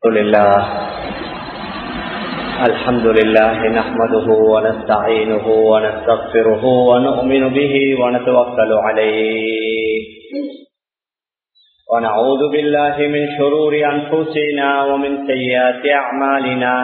الحمد لله نحمده ونستعينه ونستغفره ونؤمن به ونتوكل عليه ونعوذ بالله من شرور أنفسنا ومن سيئات أعمالنا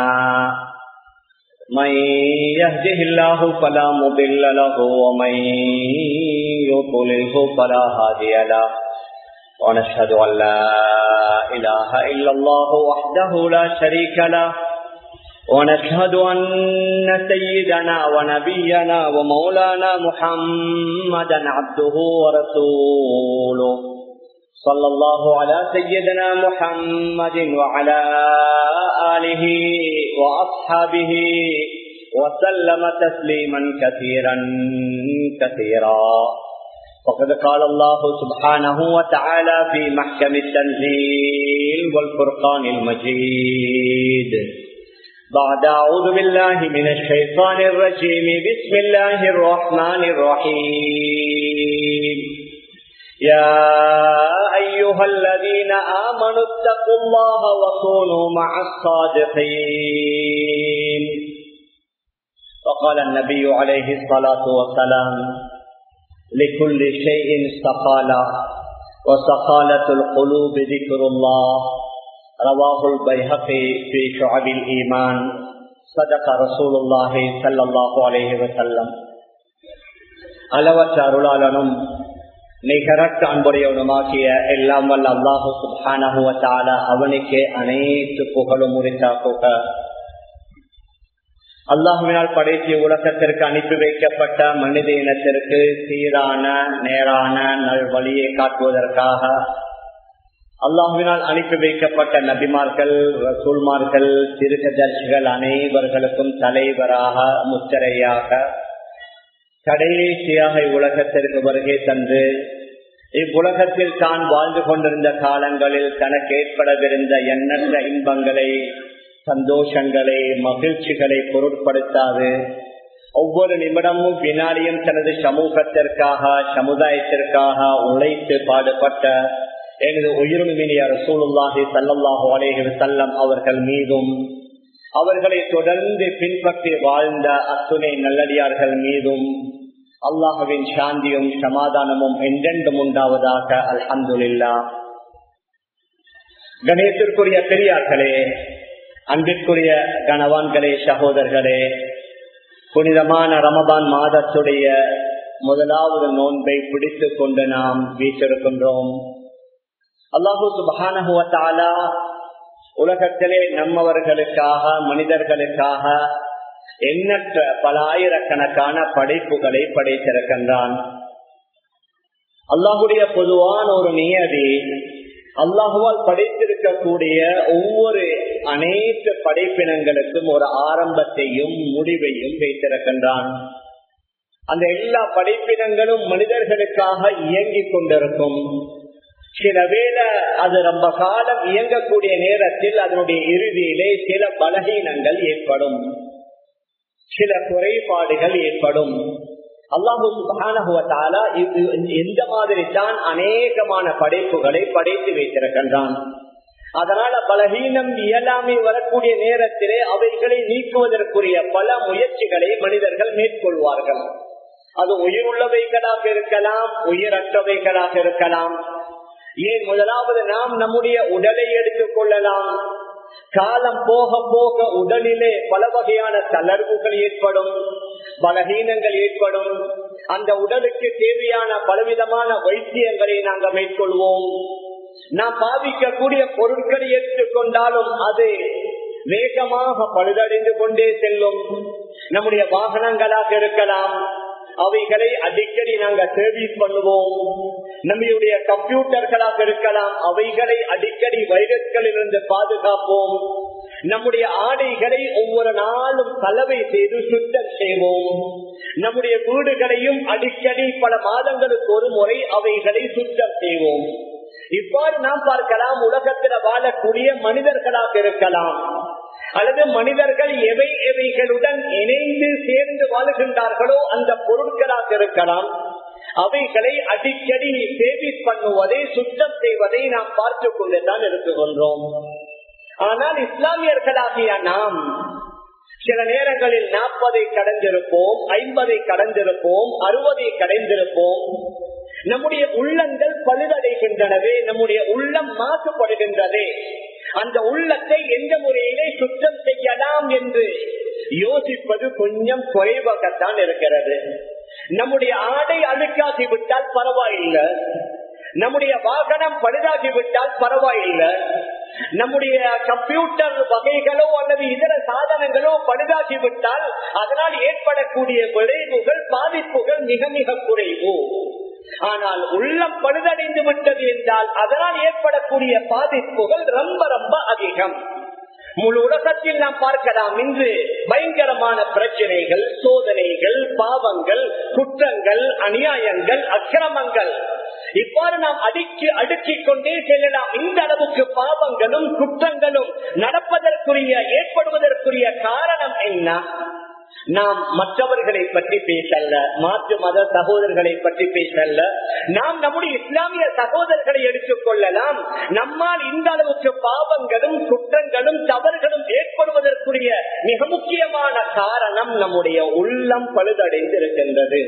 من يهده الله فلا مضل له ومن يضلله فلا هادي له ونشهد أن لا إله إلا الله وحده لا شريك له ونشهد أن سيدنا ونبينا ومولانا محمدا عبده ورسوله صلى الله على سيدنا محمد وعلى آله وأصحابه وسلم تسليما كثيرا كثيرا. فقد قال الله سبحانه وتعالى في محكم التنزيل والفرقان المجيد بعد أعوذ بالله من الشيطان الرجيم بسم الله الرحمن الرحيم يا أيها الذين آمنوا اتقوا الله وكونوا مع الصادقين. وقال النبي عليه الصلاة والسلام لكل شيء استقالة وسقالة القلوب ذكر الله. رواه البيهقي في شعب الإيمان. صدق رسول الله صلى الله عليه وسلم. அளவற்ற அருளாளனும் நிகரற்ற அன்புடையவனுமாகிய எல்லாம் வல்ல அல்லாஹு சுப்ஹானஹு வ தஆலா அவனுக்கே அனைத்து புகழும் உரித்தாக்குக. அல்லாஹுவினால் படைத்த உலகத்திற்கு அனுப்பி வைக்கப்பட்ட மனித இனத்திற்கு சீரான நேரான நல்வழியை காட்டுவதற்காக அல்லாஹுவினால் அனுப்பி வைக்கப்பட்ட நபிமார்கள் ரசூல்மார்கள் திருக்கதர்சிகள் அனைவர்களுக்கும் தலைவராக முத்திரையாக கடைசியாக இவ்வுலகத்திற்கு வருகை தந்து இவ்வுலகத்தில் தான் வாழ்ந்து கொண்டிருந்த காலங்களில் தனக்கு ஏற்படவிருந்த எண்ணற்ற இன்பங்களை சந்தோஷங்களை மகிழ்ச்சிகளை பொருட்படுத்தாது ஒவ்வொரு நிமிடமும் வினாடியும் தனது சமூகத்திற்காக சமுதாயத்திற்காக உழைத்து பாடுபட்ட எனது உயிரினுமினிய ரசூலுல்லாஹி ஸல்லல்லாஹு அலைஹி வஸல்லம் அவர்கள் மீதும் அவர்களை தொடர்ந்து பின்பற்றி வாழ்ந்த அத்துணை நல்லடியார்கள் மீதும் அல்லாஹுவின் சாந்தியும் சமாதானமும் என்றென்றும் உண்டாவதாக. அல்ஹம்துலில்லாஹ். கணேசத்திற்குரிய பெரியார்களே, அன்பிற்குரிய கணவான்களே, சகோதரர்களே, புனிதமான ரமதான் மாதத்துடைய முதலாவது நோன்பை பிடித்துக் கொண்டு நாம் வீற்றிருக்கின்றோம். அல்லாஹு சுப்ஹானஹு வ தஆலா உலகத்திலே நம்மவர்களுக்காக மனிதர்களுக்காக எண்ணற்ற பல ஆயிரக்கணக்கான படைப்புகளை படைத்திருக்கின்றான். அல்லாஹுடைய பொதுவான ஒரு நியதி, அல்லாஹுவால் படைத்திருக்கக்கூடிய ஒவ்வொரு அனைத்து படைப்பினங்களுக்கும் ஒரு ஆரம்பத்தையும் முடிவையும் வைத்திருக்கின்றான். அந்த எல்லா படைப்பினங்களும் மனிதர்களுக்காக இயங்கிக் கொண்டிருக்கும். சில வேளை அது ரொம்ப காலம் இயங்கக்கூடிய நேரத்தில் அதனுடைய இறுதியிலே சில பலகீனங்கள் ஏற்படும், சில குறைபாடுகள் ஏற்படும். அல்லாஹு சுப்ஹானஹு வ தஆலா இந்த மாதிரி தான் அநேகமான படைப்புகளை படைத்து வைத்திருக்கின்றான். அதனால பலகீனம் இயலாமை வரக்கூடிய நேரத்திலே அவைகளை நீக்குவதற்குரிய பல முயற்சிகளை மனிதர்கள் மேற்கொள்வார்கள். அது உயிருள்ளவைகளாக இருக்கலாம், உயிரற்றவைகளாக இருக்கலாம். ஏன் முதலாவது நாம் நம்முடைய உடலை எடுத்துக் கொள்ளலாம். காலம் போக போக உடலிலே பல வகையான தளர்வுகள் ஏற்படும், பலகீனங்கள் ஏற்படும். அந்த உடலுக்கு தேவையான பலவிதமான வைத்தியங்களை நாங்கள் மேற்கொள்வோம். நாம் பாவிக்கக்கூடிய பொருட்களை எடுத்துக்கொண்டாலும் அது வேகமாக பழுதடைந்து கொண்டே செல்லும். நம்முடைய வாகனங்களாக இருக்கலாம், அவைகளை அடிக்கடி நாங்கள் சர்வீஸ் பண்ணுவோம். நம்முடைய கம்ப்யூட்டர்களாக இருக்கலாம், அவைகளை அடிக்கடி வைரஸ்களிலிருந்து பாதுகாப்போம். நம்முடைய ஆடைகளை ஒவ்வொரு நாளும் கலவை செய்து சுத்தம் செய்வோம். நம்முடைய வீடுகளையும் அடிக்கடி பல மாதங்களுக்கு ஒரு முறை அவைகளை சுத்தம் செய்வோம். இவ்வாறு நாம் பார்க்கலாம். உலகத்தில் வாழக்கூடிய மனிதர்களாக இருக்கலாம், அல்லது மனிதர்கள் எவைகளுடன் இணைந்து சேர்ந்து வாழுகின்றார்களோ அந்த பொருட்களாக இருக்கலாம், அவைகளை அடிக்கடி சேவிஸ் பண்ணுவதை சுத்தம் செய்வதை நாம் பார்த்துக் கொண்டுதான் இருக்கின்றோம். ஆனால் இஸ்லாமியர்களாகிய நாம் சில நேரங்களில் 40 கடந்திருப்போம், 50 கடந்திருப்போம், 60 கடந்திருப்போம். நம்முடைய உள்ளங்கள் பழுதடைகின்றனவே, நம்முடைய உள்ளம் மாசுபடுகின்றதே. அந்த உள்ளத்தை எந்த முறையிலே சுத்தம் செய்யலாம் என்று யோசிப்பது கொஞ்சம் குறைவாகத்தான் இருக்கிறது. நம்முடைய ஆடை அழுக்காகிவிட்டால் பரவாயில்லை, நம்முடைய வாகனம் பழுதாகிவிட்டால் பரவாயில்லை, நம்முடைய கம்ப்யூட்டர் வகைகளோ அல்லது இதர சாதனங்களோ பழுதாகிவிட்டால் அதனால் ஏற்படக்கூடிய விளைவுகள், பாதிப்புகள் மிக மிக குறைவு. ஆனால் உள்ளம் பழுதடைந்து விட்டது என்றால் அதனால் ஏற்படக்கூடிய பாதிப்புகள் ரொம்ப ரொம்ப அதிகம். முழு உலகத்தில் நாம் பார்க்கலாம், இன்று பயங்கரமான பிரச்சனைகள், சோதனைகள், பாவங்கள், குற்றங்கள், அநியாயங்கள், அக்கிரமங்கள், இவ்வாறு நாம் அடுக்கிக் கொண்டே செல்லலாம். இந்த அளவுக்கு பாவங்களும் குற்றங்களும் நடப்பதற்குரிய, ஏற்படுவதற்குரிய காரணம் என்ன? நாம் மற்றவர்களை பற்றி பேசல்ல, மாற்று மத சகோதரர்களை பற்றி பேசல்ல, நாம் நம்முடைய இஸ்லாமிய சகோதரர்களை எடுத்துக் கொள்ளலாம். நம்மால் இந்த அளவுக்கு பாவங்களும் குற்றங்களும் தவறுகளும் ஏற்படுவதற்குரிய மிக முக்கியமான காரணம் நம்முடைய உள்ளம் பழுதடைந்து இருக்கின்றது.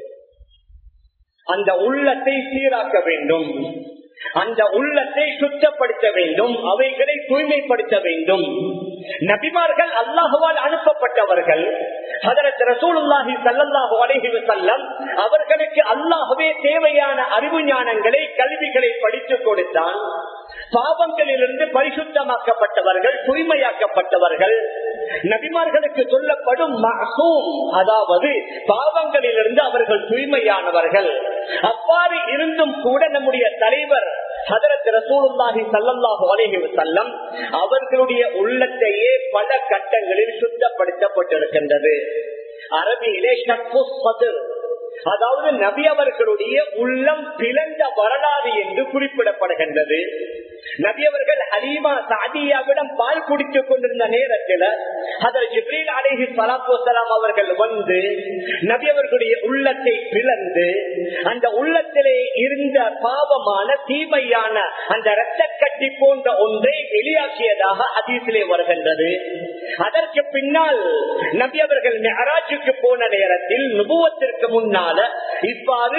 அந்த உள்ளத்தை சீராக்க வேண்டும், அந்த உள்ளத்தை சுத்தப்படுத்த வேண்டும், அவைகளை தூய்மைப்படுத்த வேண்டும். நபிமார்கள் அல்லாஹ்வால் அனுப்பப்பட்டவர்கள். ஹஜ்ரத் ரசூலுல்லாஹி ஸல்லல்லாஹு அலைஹி வஸல்லம் அவர்களுக்கு அல்லாஹ்வே தேவையான அறிவு ஞானங்களை, கல்விகளை படித்துக் கொடுத்தான். பாவங்களிலிருந்து பரிசுத்தமாக்கப்பட்டவர்கள், தூய்மையாக்கப்பட்டவர்கள். நபிமார்களுக்கு சொல்லப்படும் மஅசூம், அதாவது பாவங்களிலிருந்து அவர்கள் தூய்மையானவர்கள். அவ்வாறு இருந்தும் கூட நம்முடைய தலைவர் ஹஜ்ரத் ரசூலுல்லாஹி ஸல்லல்லாஹு அலைஹி வஸல்லம் அவர்களுடைய உள்ளத்தையே பல கட்டங்களில் சுத்தப்படுத்தப்பட்டிருக்கின்றது. அரபியிலே ஷக்ஃபுஸ் ஸத்ர், அதாவது நபி அவர்களுடைய உள்ளம் பிளந்த வரலாறு என்று குறிப்பிடப்படுகின்றது. நபி அவர்கள் ஹலீமா சாதியாவிடம் பால் குடித்துக் கொண்டிருந்த நேரத்தில் ஹஜ்ரத் ஜிப்ரீல் அலைஹி ஸலாத்து வஸலாம் அவர்கள் வந்து நபி அவர்களுடைய உள்ளத்தை பிளந்து அந்த உள்ளத்திலே இருந்த பாவமான, தீமையான அந்த இரத்தக்கட்டி போன்ற ஒன்றை வெளியாக்கியதாக ஹதீஸிலே வருகின்றது. அதற்கு பின்னால் நபி அவர்கள் மிஅராஜுக்கு போன நேரத்தில், நுபுவத்திற்கு முன்னால இவ்வாறு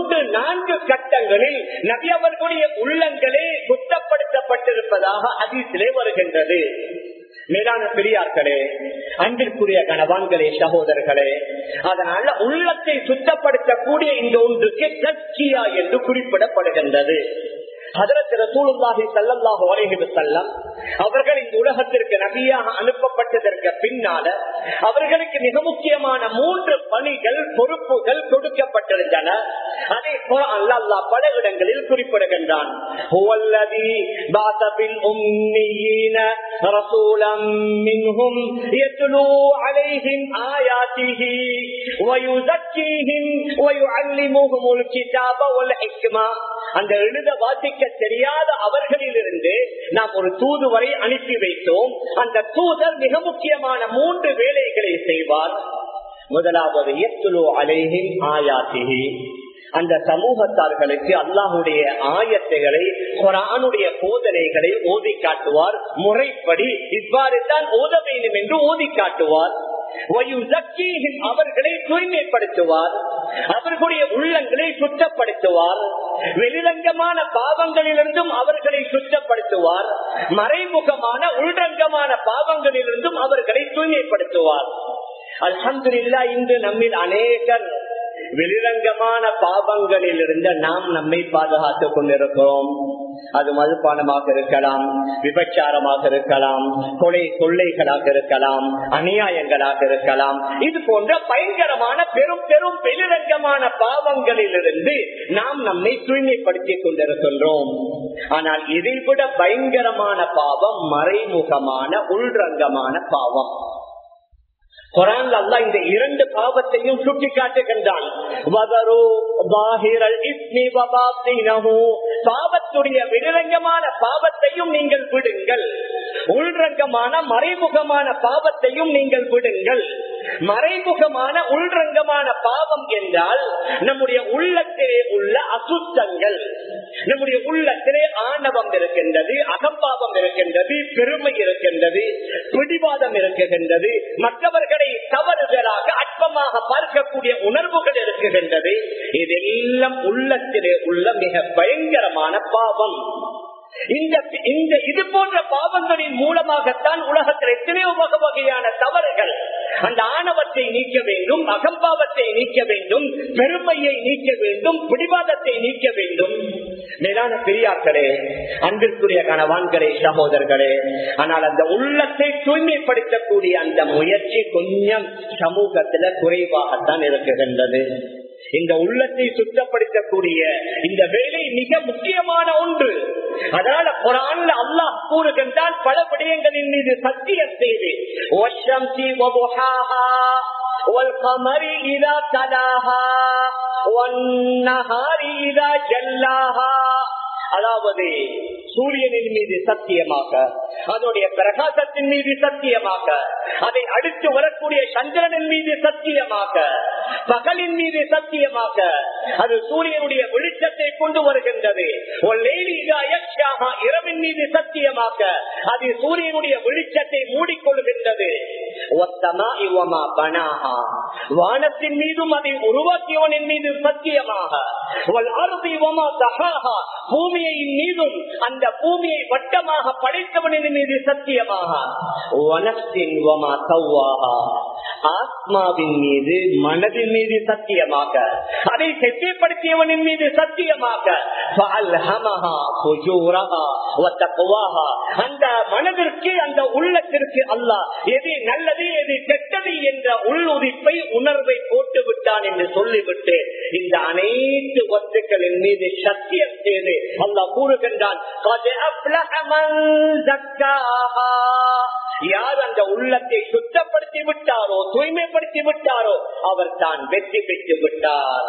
3-4 கட்டங்களில் நபி அவர்களுடைய உள்ளங்களே சுத்தப்படுத்தப்பட்டிருப்பதாக ஹதீஸிலே வருகின்றது. மேலான பெரியார்களே, அன்பிற்குரிய கணவான்களே, சகோதரர்களே, அதனால உள்ளத்தை சுத்தப்படுத்தக்கூடிய இந்த ஒன்றுக்கு தஸ்கியா என்று குறிப்பிடப்படுகின்றது. ஹஜ்ரத் ரசூலுல்லாஹி ஸல்லல்லாஹு அலைஹி வஸல்லம் அவர்கள் இந்த உலகத்திற்கு நபியாக அனுப்பப்பட்டதற்கு பின்னால அவர்களுக்கு மிக முக்கியமான 3 பணிகள், பொறுப்புகள் கொடுக்கப்பட்டிருந்தன. அதை குர்ஆன்ல அல்லாஹ் பல இடங்களில் குறிப்பிடுகின்றான். ஹுவல்லதி பஅஸ பில் உம்மீன ரசூலம் மின்ஹும் யத்லூ அலைஹிம் ஆயாத்திஹி வ யுஸக்கீஹிம் வ யுஅல்லிமுஹுமுல் கிதாப வல் ஹிக்மா. அந்த எழுத வாசிக்க தெரியாத அவர்களிலிருந்து நாம் ஒரு தூதுவரை அனுப்பி வைத்தோம். அந்த தூதர் மிக முக்கியமான 3 வேலைகளை செய்வார். முதலாவது யத்லூ அலைஹிம் ஆயாத்திஹி, அந்த சமூகத்தார்களுக்கு அல்லாஹுடைய ஆயத்துகளை, குர்ஆனுடைய போதனைகளை ஓதி காட்டுவார். முறைப்படி இவ்வாறு தான் ஓத வேண்டும் என்று ஓதி காட்டுவார். அவர்களை தூய்மைப்படுத்துவார், அவர்களுடைய உள்ளங்களை சுத்தப்படுத்துவார். வெளிரங்கமான பாவங்களிலிருந்தும் அவர்களை சுத்தப்படுத்துவார், மறைமுகமான உள்ரங்கமான பாவங்களிலிருந்தும் அவர்களை தூய்மைப்படுத்துவார். அல்ஹம்துலில்லாஹ், இன்று நம்மில் அநேகர் வெளிரங்கமான பாவங்களில் இருந்த நாம் நம்மை பாதுகாத்துக் கொண்டிருக்கிறோம். அது மதுபானமாக இருக்கலாம், விபச்சாரமாக இருக்கலாம், கொள்ளைகளாக இருக்கலாம், அநியாயங்களாக இருக்கலாம். இது போன்ற பயங்கரமான பெரும் பெரும் வெளிரங்கமான பாவங்களிலிருந்து நாம் நம்மை தூய்மைப்படுத்திக் கொண்டிருக்கின்றோம். ஆனால் இதைவிட பயங்கரமான பாவம் மறைமுகமான உள்ரங்கமான பாவம். குர்ஆன்ல அல்லாஹ் இந்த 2 பாவத்தையும் சுட்டி காட்டுகின்றான். பாவத்துடைய வெளிரங்கமான பாவத்தையும் நீங்கள் விடுங்கள், உள்ரங்கமான மறைமுகமான பாவத்தையும் நீங்கள் விடுங்கள். மறைமுகமான உள்ரங்கமான பாவம் என்றால் நம்முடைய உள்ளத்திலே உள்ள அசுத்தங்கள், நம்முடைய உள்ளத்திலே ஆணவம் இருக்கின்றது, அகம்பாவம் இருக்கின்றது, பெருமை இருக்கின்றது, பிடிவாதம் இருக்கின்றது, மற்றவர்களை தவறுதலாக அற்பமாக பார்க்கக்கூடிய உணர்வுகள் இருக்குகின்றது. இதெல்லாம் உள்ளத்திலே உள்ள மிக பயங்கரமான பாவம். இது போன்ற பாவங்களின் மூலமாகத்தான் உலகத்தில் எத்தனையோ வகையான தவறுகள். அந்த ஆணவத்தை நீக்க வேண்டும், அகம்பாவத்தை நீக்க வேண்டும், பெருமையை நீக்க வேண்டும், பிடிவாதத்தை நீக்க வேண்டும். மேலான பெரியார்களே, அன்பிற்குரிய கணவான்களே, சகோதரர்களே, ஆனால் அந்த உள்ளத்தை தூய்மைப்படுத்தக்கூடிய அந்த முயற்சி கொஞ்சம் சமூகத்தில் குறைவாகத்தான் இருக்குகின்றது. இந்த உள்ளத்தை சுத்தப்படுத்தக்கூடிய இந்த வேலை மிக முக்கியமான ஒன்று. அதனால குர்ஆன்ல அல்லாஹ் கூறுகின்றான், பல விடயங்களின் மீது சத்தியம் செய்து, வஷ்ஷம்ஸி வதுஹாஹா வல்கமரி இதா தலாஹா வன்னஹாரி இதா ஜல்லாஹா. அதாவது சூரியனின் மீது சத்தியமாக, அதனுடைய பிரகாசத்தின் மீது சத்தியமாக, அதை அடுத்து வரக்கூடிய சந்திரனின் மீது சத்தியமாக, பகலின் மீது சத்தியமாக, அது சூரியனுடைய வெளிச்சத்தை கொண்டு வருகின்றது. இரவின் மீது சத்தியமாக, அது சூரியனுடைய வெளிச்சத்தை மூடிக்கொள்கின்றது. வானத்தின் மீதும் அதை உருவாக்கியவனின் மீது சத்தியமாக, பூமியின் மீதும் அந்த பூமியை வட்டமாக படைத்தவனின் மீது சத்தியமாக, ஆத்மாவின் மீது, மனதின் மீது சத்தியமாக, அதை செட்டிப்படுத்தியவனின் மீது சத்தியமாக, அந்த மனதிற்கு, அந்த உள்ளத்திற்கு அல்லாஹ் எது நல்லது எது கெட்டது என்ற உள்ளுதிப்பை, உணர்வை போட்டு விட்டான் என்று சொல்லிவிட்டு இந்த அனைத்து வஸ்துக்களின் மீது சத்தியம் செய்து அல்லாஹ் கூறுகின்றான், யார் அந்த உள்ளத்தை சுத்தப்படுத்தி விட்டாரோ, தூய்மைப்படுத்தி விட்டாரோ, அவர் தான் வெற்றி பெற்று விட்டார்.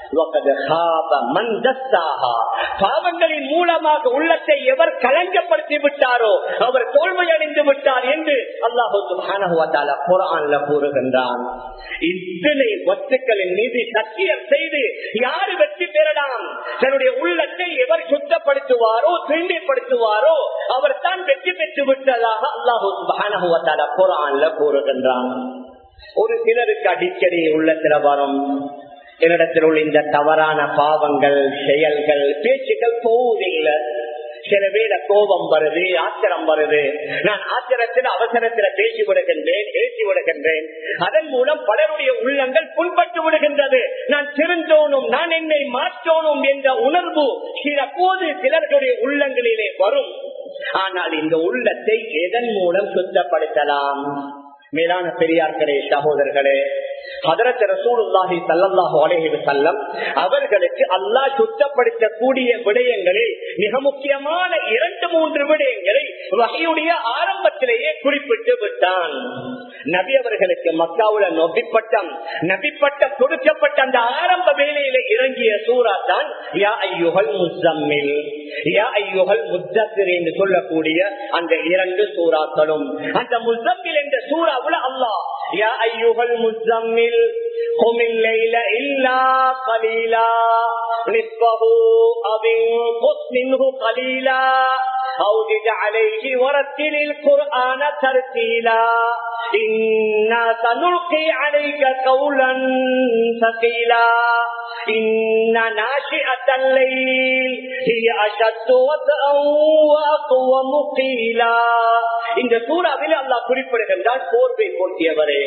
பாவங்களின் மூலமாக உள்ளத்தை எவர் கலங்கப்படுத்தி விட்டாரோ அவர் தோல்வியடைந்து விட்டார் என்று அல்லாஹ் சுப்ஹானஹு வ தஆலா குர்ஆன்ல கூறுகின்றான். இத்தனை வஸ்துக்களின் மீது சத்தியம் செய்து யார் வெற்றி பெறலாம்? தன்னுடைய உள்ளத்தை எவர் சுத்தப்படுத்துவாரோ, தூய்மைப்படுத்துவாரோ அவர் தான் வெற்றி பெற்று விட்டதாக அல்லாஹ் சுப்ஹானஹு வ தஆலா குர்ஆன்ல கூறுகின்றான். ஒரு சிலருக்கு அடிக்கடி உள்ளத்தில் வரும், என்னிடத்தில் உள்ள இந்த தவறான பாவங்கள், செயல்கள், பேச்சுக்கள் போவதில்லை. சில வேளை கோபம் வருது, ஆத்திரம் வருது. நான் ஆத்திரத்தில் அவசரத்தில் பேசி விடுகின்றேன், பேசி விடுகின்றேன். அதன் மூலம் பலருடைய உள்ளங்கள் புண்பட்டு விடுகின்றது. நான் திருந்தோனும், நான் என்னை மாற்றோனும் என்ற உணர்வு சிலபோது சிலர்களுடைய உள்ளங்களிலே வரும். ஆனால் இந்த உள்ளத்தை எதன் மூலம் சுத்தப்படுத்தலாம்? மேலான பெரியார்களே, சகோதரர்களே, ஹதரத் ரசூலுல்லாஹி ஸல்லல்லாஹு அலைஹி வஸல்லம் அவர்களுக்கு அல்லாஹ் சுத்தப்படுத்தக்கூடிய விடயங்களில் மிக முக்கியமான 2-3 விடயங்களை வஹீயுடைய ஆரம்பத்திலேயே குறிப்பிட்டு விட்டான். நபி அவர்களுக்கு மக்காவுல நபிப்பட்டம் கொடுக்கப்பட்ட அந்த ஆரம்ப வேளையில இறங்கிய சூரா தான் யா அய்யுஹல் முஸம்மில், யா அய்யுஹல் முத்தஸிர் என்று சொல்லக்கூடிய அந்த 2 சூறாக்களும். அந்த முஸம்மில் என்ற சூறாவுல அல்லாஹ் யா அய்யுஹல் முஸம்மில் குமில் லைல இல்லா கலீலா நிஸ்ஃபஹு அவ் இன்குஸ் மின்ஹு கலீலா أو زد عليه ورتل القرآن ترتيلا إنا سنلقي عليك قولا ثقيلا إن ناشئة الليل هي أشد وطئا وأقوم قيلا. இந்த சூறாவில் அல்லாஹ் குறிப்பிடுகின்றார், போர்வை போட்டியவரே,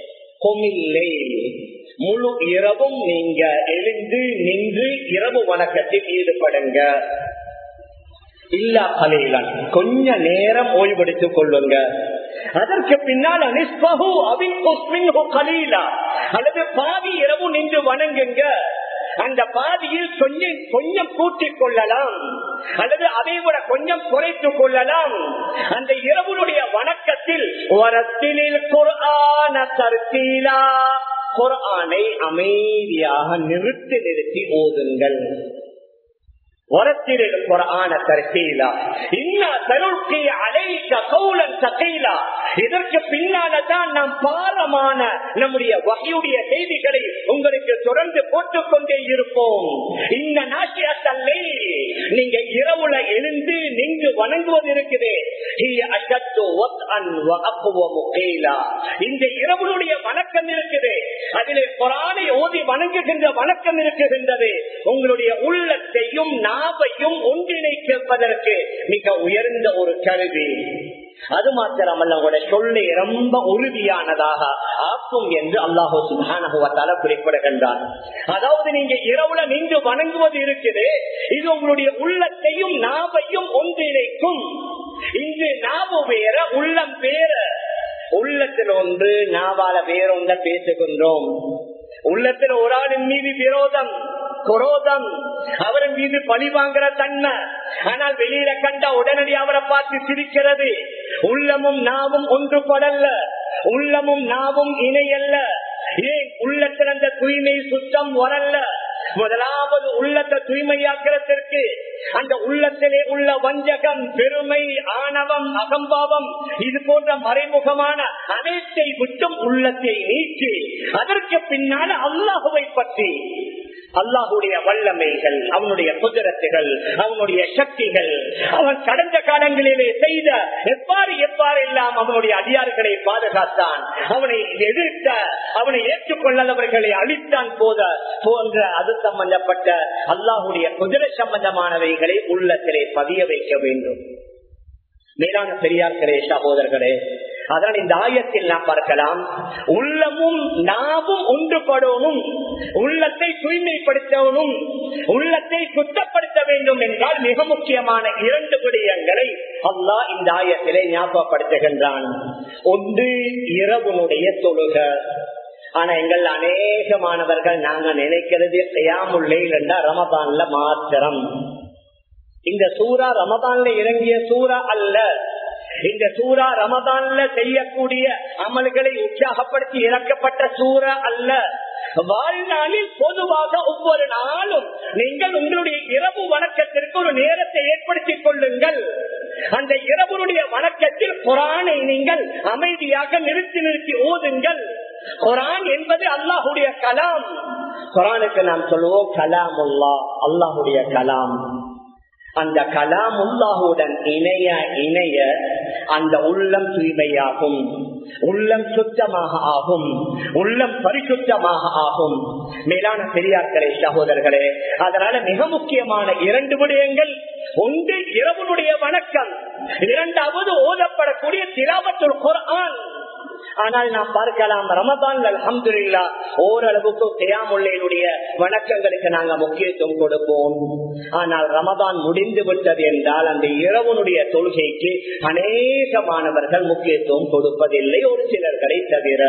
முழு இரவும் நீங்க எழுந்து நின்று இரவு வணக்கத்தில் ஈடுபடுங்க. இல்லா கலீலன், கொஞ்ச நேரம் ஓய்வெடுத்துக் கொள்ளுங்க. அதற்கு பின்னால் அனிஸ்பஹு அவின்குஸ் மின்ஹு கலீலா, அல்லது பாதி இரவு நின்று வணங்குங்க. அந்த பாதியில் கொஞ்சம் கூட்டிக் கொள்ளலாம், அல்லது அதை விட கொஞ்சம் குறைத்துக் கொள்ளலாம். அந்த இரவுடைய வணக்கத்தில் வரத்தினில் குர்ஆன தர்தீலா, குர்ஆனை அமைதியாக நிறுத்தி ஓதுங்கள். வரத்திரில் குர்ஆன தர்தீலா இன்னா சனுல்கி அலைக கௌலன் ஸகீலா. இதற்கு பின்னால தான் நாம் பாரமான நம்முடைய வஹ்யுடைய செய்திகளை உங்களுக்கு தொடர்ந்து போட்டுக்கொண்டே இருப்போம். இந்த நாஷியத்தல் லைல், நீங்க இரவுல எழுந்து நின்று வணங்குவது இருக்குது, ஹிய அஷத்து வத்அன் வ அக்வமு கீலா. இந்த இரவுடைய வணக்கம் இருக்குது, அதிலே குர்ஆனை ஓதி வணங்குகின்ற வணக்கம் இருக்குகின்றது. உங்களுடைய உள்ளத்தையும் நாவையும் ஒன்றிணைப்பதற்கு மிக உயர்ந்த ஒரு கருவி. அது மாத்திரமல்ல, உங்களுடைய சொல்லை ரொம்ப உறுதியானதாக ஆக்கும் என்று அல்லாஹ் சுப்ஹானஹு வ தஆலா குறிப்பிடுகின்றார். அதாவது நீங்க இரவுல நின்று வணங்குவது இருக்குது, இது உங்களுடைய உள்ளத்தையும் நாவையும் ஒன்றிணைக்கும். இங்கு நாவு வேற, உள்ளம் வேற. உள்ளத்தில் ஒன்று, நாவால வேறொன்ற பேசுகின்றோம். உள்ளத்தில் ஒரு ஆளின் மீது விரோதம், குரோதம், அவரின் மீது பழி வாங்குற தன்மை. ஆனால் வெளியில கண்ட உடனடி அவரை பார்த்து சிரிக்கிறது. உள்ளமும் நாவும் ஒன்றுபடல்ல, உள்ளமும் நாவும் இணையல்ல. ஏன்? உள்ளத்தில் அந்த தூய்மை சுத்தம் வரல. முதலாவது உள்ளத்தை தூய்மையாக்கிறதற்கு அந்த உள்ளத்திலே உள்ள வஞ்சகம், பெருமை, ஆணவம், அகம்பாவம், இது போன்ற மறைமுகமான அனைத்தை விட்டும் உள்ளத்தை நீக்கி அதற்கு பின்னால அல்லாஹுவை பற்றி, அல்லாஹுடைய வல்லமைகள், அவனுடைய குதிரத்துகள், அவனுடைய சக்திகள், அவன் கடந்த காலங்களிலே செய்த எவ்வாறெல்லாம் அவனுடைய அதிகாரிகளை பாதுகாத்தான், அவனை எதிர்த்த, அவனை ஏற்றுக்கொள்ளவர்களை அழித்தான் போன்ற அது சம்பந்தப்பட்ட அல்லாஹுடைய குதிரை சம்பந்தமானவைகளை உள்ளத்திலே பதிய வைக்க வேண்டும். மேலான பெரியார்களே, சகோதரர்களே, அதனால் இந்த ஆயத்தில் நாம் பார்க்கலாம், உள்ளமும் நாவும் ஒன்றுபடணும், உள்ளத்தை தூய்மைப்படுத்தணும், உள்ளத்தை சுத்தப்படுத்த வேண்டும் என்றால் மிக முக்கியமான 2 விடயங்களை அல்லாஹ் இந்த ஆயத்திலே ஞாபகப்படுத்துகின்றான். ஒன்று, இரவுனுடைய தொழுக. ஆனா எங்கள் அநேகமானவர்கள் நாங்க நினைக்கிறது கியாமுல் லைல் என்ற ரமதான்ல மாத்திரம். இந்த சூரா ரமதான்ல இறங்கிய சூரா அல்ல. இந்த சூரா ரமதான்ல செய்யக்கூடிய அமல்களை உற்சாகப்படுத்தி இறக்கப்பட்ட சூரா அல்ல. வாழ்நாளில் பொதுவாக ஒவ்வொரு நாளும் நீங்கள் உங்களுடைய இரவு வணக்கத்திற்கு ஒரு நேரத்தை ஏற்படுத்திக் கொள்ளுங்கள். அந்த இரவுடைய வணக்கத்தில் குர்ஆனை நீங்கள் அமைதியாக நிறுத்தி ஓதுங்கள். குர்ஆன் என்பது அல்லாஹுடைய கலாம். குர்ஆனுக்கு நாம் சொல்லுவோம் கலாமுல்லாஹ், அல்லாஹுடைய கலாம். அந்த கலாமுல்லாஹுடன் இணைய அந்த உள்ளம் தூய்மையாகும், உள்ளம் சுத்தமாக ஆகும், உள்ளம் பரிசுத்தமாக ஆகும். மேலான பெரியார்களே, சகோதரர்களே, அதனால மிக முக்கியமான 2 விடயங்கள். ஒன்று, இரவுடைய வணக்கம். 2வது, ஓதப்படக்கூடிய திலாவத்துல் குர்ஆன். ஆனால் நாம் பார்க்கலாம், ரமதான் அல்ஹம்துலில்லாஹ் ஓரளவுக்கு கியாமுல் லைலுடைய வணக்கங்களுக்கு நாங்க முக்கியத்துவம் கொடுப்போம். ஆனால் ரமதான் முடிந்து விட்டது என்றால் அந்த இரவுனுடைய தொழுகைக்கு அநேகமானவர்கள் முக்கியத்துவம் கொடுப்பதில்லை, ஒரு சிலர்களை தவிர.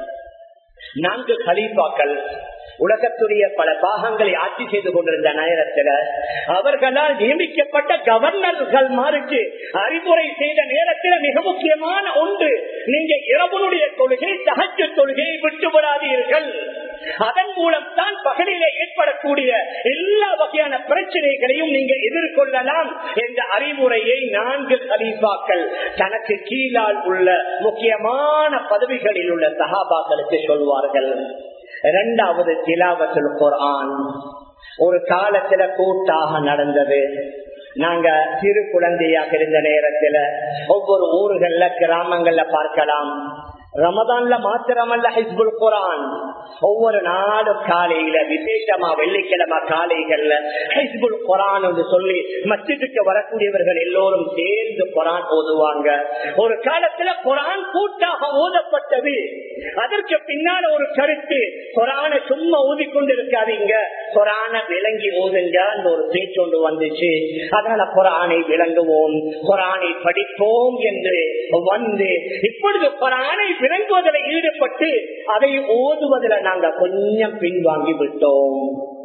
4 கலீஃபாக்கள் உலகத்துடைய பல பாகங்களை ஆட்சி செய்து கொண்டிருந்த நேரத்தில் அவர்களால் நியமிக்கப்பட்ட கவர்னர்கள் மாருக்கு அறிவுரை செய்த நேரத்தில் மிக முக்கியமான ஒன்று, நீங்க இரவுடைய தொழுகை, தஹஜ்ஜுத் தொழுகையை விட்டுவிடாதீர்கள். அதன் மூலம் தான் பகலிலே ஏற்படக்கூடிய எல்லா வகையான பிரச்சனைகளையும் நீங்க எதிர்கொள்ளலாம் என்ற அறிவுரையை 4 கலீஃபாக்கள் தனக்கு கீழால் உள்ள முக்கியமான பதவிகளில் உள்ள சஹாபாக்களுக்கு சொல்வார்கள். 2வது, திலாவத்துல் குர்ஆன். ஒரு காலத்துல கூட்டாக நடந்தது. நாங்க சிறு குழந்தையாக இருந்த நேரத்துல ஒவ்வொரு ஊர்கள்ல, கிராமங்கள்ல பார்க்கலாம், ரமதான்ல மாத்திரமல்ல, ஹிஸ்புல் குர்ஆன் ஒவ்வொரு நாளும் காலையில, விசேஷமா வெள்ளிக்கிழமை காலைகள்ல ஹிஸ்புல் குர்ஆன் என்று சொல்லி மஸ்ஜிதுக்கு வரக்கூடியவர்கள் எல்லோரும் சேர்ந்து குர்ஆன் ஓதுவாங்க. ஒரு காலத்துல குர்ஆன் கூட்டாக ஓதப்பட்டது. அதற்கு பின்னால ஒரு கருத்து, குர்ஆனை சும்மா ஓதிக்கொண்டிருக்காதீங்க, குர்ஆனை விளங்கி ஓதுங்க அந்த ஒரு பேச்சொண்டு வந்துச்சு. அதனால குர்ஆனை விளங்குவோம், குர்ஆனை படிப்போம் என்று வந்து இப்பொழுது குர்ஆனை விளங்குவதில் ஈடுபட்டு அதை ஓதுவதில் நாங்க கொஞ்சம் பின்வாங்கி விட்டோம்.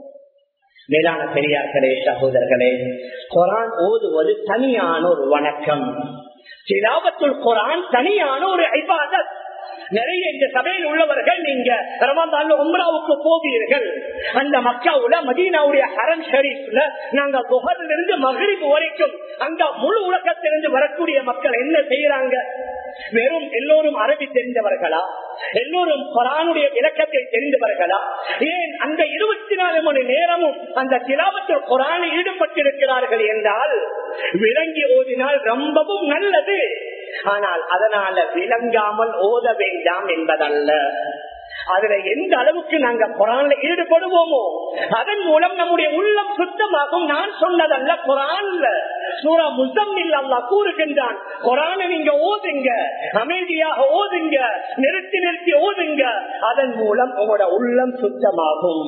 மேலான பெரியார்களே, சகோதரர்களே, குர்ஆன் ஓதுவது தனியான ஒரு வணக்கம். திலாவத்துல் குர்ஆன் தனியான ஒரு இபாதத். நிறைய இந்த சபையில் உள்ளவர்கள் நீங்க ரமதான்ல உம்ராவுக்கு போவீர்கள். அந்த மக்காவுல மதீனாவுடைய ஹரம் ஷரீஃப்ல நாங்க துஹர்ல இருந்து மக்ரிப் வரைக்கும் அந்த முழு உலகத்திலிருந்து வரக்கூடிய மக்கள் என்ன செய்யறாங்க? வெறும் எல்லோரும் அரபி தெரிந்தவர்களா? எல்லோரும் குர்ஆனுடைய விளக்கத்தை தெரிந்தவர்களா? ஏன் அந்த 24 மணி நேரமும் அந்த திலாவத்துல் குர்ஆனில் ஈடுபட்டிருக்கிறார்கள் என்றால் விளங்கி ஓதினால் ரொம்பவும் நல்லது. ஆனால் அதனால விளங்காமல் ஓத வேண்டாம் என்பதல்ல. அதுல எந்த அளவுக்கு நாங்க குர்ஆன்ல ஈடுபடுவோமோ அதன் மூலம் நம்முடைய உள்ளம் சுத்தமாகும். நான் சொன்னதல்ல, குர்ஆன்ல சூரா முஸம்மில் அல்லாஹ் கூறுகின்றான், குர்ஆனை நீங்க ஓதுங்க, அமைதியாக ஓதுங்க, நிறுத்தி நிறுத்தி ஓதுங்க, அதன் மூலம் உங்களோட உள்ளம் சுத்தமாகும்.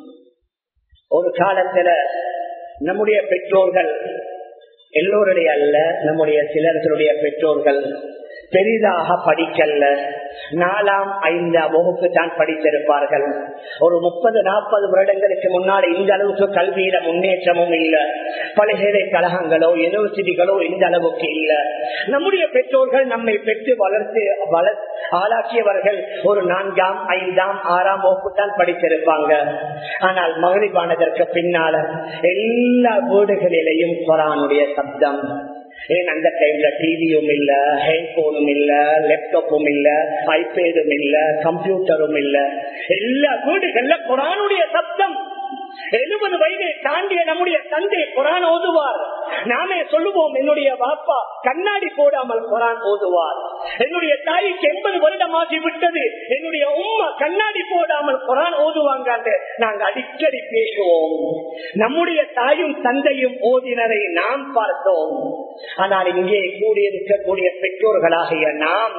ஒரு காலத்துல நம்முடைய பெற்றோர்கள், எல்லோருடைய அல்ல, நம்முடைய சிலர்களுடைய பெற்றோர்கள் பெரிதாக படிக்கல்ல, 4ஆம் 5ஆம் வகுப்பு தான் படித்திருப்பார்கள். ஒரு 30-40 வருடங்களுக்கு முன்னால் இந்த அளவுக்கு கல்வியில முன்னேற்றமும் இல்ல, பல்கலைக்கழகங்களோ யூனிவர்சிட்டிகளோ இந்த அளவுக்கு இல்ல. நம்முடைய பெற்றோர்கள் நம்மை பெற்று வளர்த்து ஆளாக்கியவர்கள் ஒரு 4ஆம் 5ஆம் 6ஆம் வகுப்பு தான் படித்திருப்பாங்க. ஆனால் மகரிபானதற்கு பின்னால எல்லா வீடுகளிலேயும் குர்ஆனுடைய சப்தம். ஏன் அந்த டைம்ல டிவியும் இல்ல, ஹேண்ட்போனும் இல்ல, லேப்டாப்பும் இல்ல, ஐபேடும் இல்ல, கம்ப்யூட்டரும் இல்ல. எல்லா வீடுகள்ல குர்ஆனுடைய சப்தம். 70 வயதை தாண்டிய நம்முடைய தந்தை குர்ஆன் ஓதுவார். நாமே சொல்லுவோம், என்னுடைய பாப்பா கண்ணாடி போடாமல் குர்ஆன் ஓதுவார். என்னுடைய தாய்க்கு 80 வருடம் ஆகிவிட்டது, என்னுடைய உம்மா கண்ணாடி போடாமல் குர்ஆன் ஓதுவாங்க. நாங்க அடிக்கடி பேசுவோம். நம்முடைய தாயும் தந்தையும் ஓதினரை நாம் பார்த்தோம். ஆனால் இங்கே கூடியிருக்கக்கூடிய பெற்றோர்களாகிய நாம்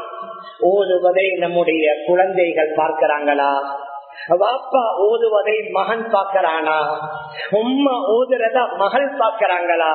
ஓதுவதை நம்முடைய குழந்தைகள் பார்க்கிறாங்களா? வாப்பா ஓதுவதை மகன் பார்க்கிறானா? உம்மா ஓதுறத மகள் பார்க்கிறாங்களா?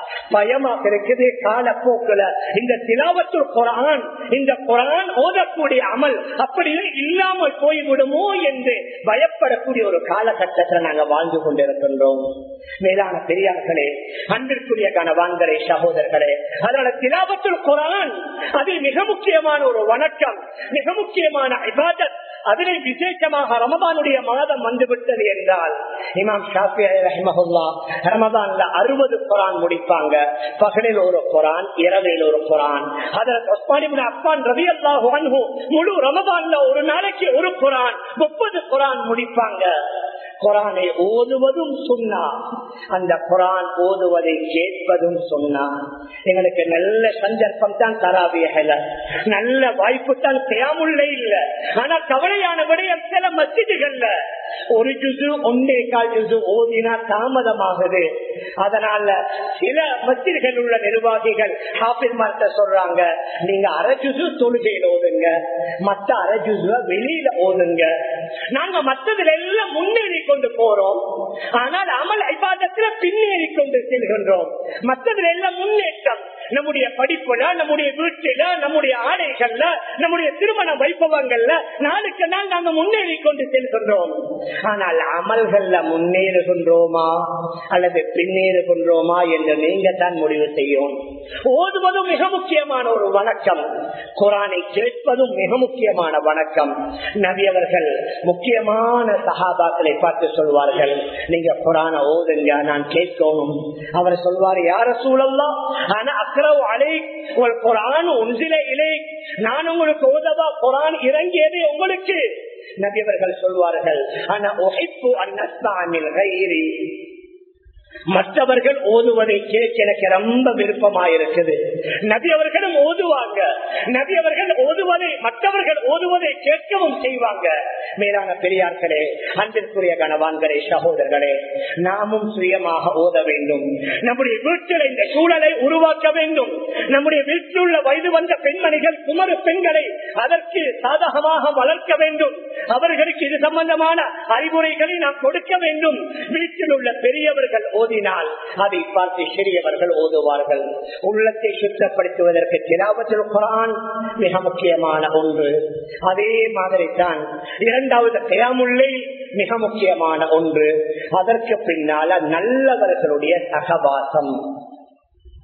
பயமாக இருக்குது. காலப்போக்குல இந்த திலாவத்துல் குர்ஆன், இந்த குர்ஆன் ஓதக்கூடிய அமல் அப்படியே இல்லாமல் போய்விடுமோ என்று பயப்படக்கூடிய ஒரு காலகட்டத்தில் நாங்கள் வாழ்ந்து கொண்டிருக்கின்றோம். மேலான பெரியார்களே, அன்பிற்குரிய கணவான்களே, சகோதரர்களே, அதனால திலாவத்துல் குர்ஆன் அது மிக முக்கியமான ஒரு வணக்கம், மிக முக்கியமான இபாதத். அதிலே விசேஷமாக ரமதானுடைய மாதம் வந்துவிட்டது என்றால் இமாம் ஷாஃபிஈ ரஹிமஹுல்லாஹ் ரமதான்ல 60 குர்ஆன் முடிப்பாங்க. பகலில் ஒரு குர்ஆன், இரவில் ஒரு குர்ஆன். ஹஜ்ரத் உஸ்மான் இப்னு அஃபான் ரலியல்லாஹு அன்ஹு முழு ரமதான்ல ஒரு நாளைக்கு ஒரு குர்ஆன், 30 குர்ஆன் முடிப்பாங்க. குர்ஆனை ஓதுவதும் சுன்னா, அந்த குர்ஆன் ஓதுவதை கேட்பதும் சுன்னா. எங்களுக்கு நல்ல சந்தர்ப்பம் தான் தராவியல, நல்ல வாய்ப்பு தான் கியாமுல் லைல். ஆனா கவலையான விடயம், சில மஸ்ஜிதுகள்ல ஒரு ஜுசு 1.25 ஜுசு ஓதினா தாமதமாகுது. அதனால சில மஸ்ஜிதுகள் உள்ள நிர்வாகிகள் ஹாஃபிஸ்மார்ட்ட சொல்றாங்க, நீங்க அரை ஜுசு தொழுகையில் ஓதுங்க, மற்ற அரை ஜுசுவ வெளியில ஓதுங்க. நாங்க மற்றதுல எல்லாம் முன்னேறி கொண்டு போறோம், ஆனால் அமல் இபாதத்துல பின்னேறி கொண்டு செல்கின்றோம். மற்றதுல எல்லாம் முன்னேற்றம். நம்முடைய படிப்புல, நம்முடைய வீட்டில, நம்முடைய ஆடைகள்ல, நம்முடைய திருமண வைபவங்கள்ல நாளுக்கு நாள் நாங்க முன்னேறி கொண்டு செல்கின்றோம். ஆனால் அமல்கள்ல முன்னேறுகின்றோமா அல்லது பின்னேறுகின்றோமா என்று நீங்க தான் முடிவு செய்யும். ஓதுவதும் மிக முக்கியமான ஒரு வணக்கம், குர்ஆனை கேட்பதும் மிக முக்கியமான வணக்கம். நபி அவர்கள் முக்கியமான சஹாபாக்களை பார்த்து சொல்வார்கள், நீங்க குர்ஆனை ஓதுங்க, நான் கேட்கணும். அவர் சொல்வார், யா ரசூலல்லாஹ் அன அக்ரவு அலைக் வல் குர்ஆன் உன்ஸில இலைக், நான் உங்களுக்கு ஓதவா, குர்ஆன் இறங்கியது உங்களுக்கு. நபி அவர்கள் சொல்வார்கள், அன உஹிப்பு அன் அஸ்மஅ மின் கைரி, மற்றவர்கள் ஓதுவதை கேட்க எனக்கு ரொம்ப விருப்பமாயிருக்குது. நபி அவர்களும் ஓதுவாங்க, நபி அவர்கள் ஓதுவதை மற்றவர்கள் ஓதுவதை கேட்கவும் செய்வாங்க. மேலான பெரியார்களே, அன்பிற்குரிய கணவான்களே, சகோதரர்களே, நாமும் சுயமாக ஓத வேண்டும். நம்முடைய வீட்டில் இந்த சூழலை உருவாக்க வேண்டும். நம்முடைய வீட்டில் உள்ள வயது வந்த பெண்மணிகள், குமரு பெண்களை அதற்கு சாதகமாக வளர்க்க வேண்டும். அவர்களுக்கு இது சம்பந்தமான அறிவுரைகளை நாம் கொடுக்க வேண்டும். வீட்டில் உள்ள பெரியவர்கள் ஓதினால் அதை பார்த்து சிறியவர்கள் ஓதுவார்கள். உள்ளத்தை சுத்தப்படுத்துவதற்கு திலாவத்துல் குர்ஆன் மிக முக்கியமான ஒன்று. அதே மாதிரி தான் இரண்டாவது கியாமுல் லைல் மிக முக்கியமான ஒன்று. அதற்கு பின்னால நல்லவர்களுடைய சகவாசம்.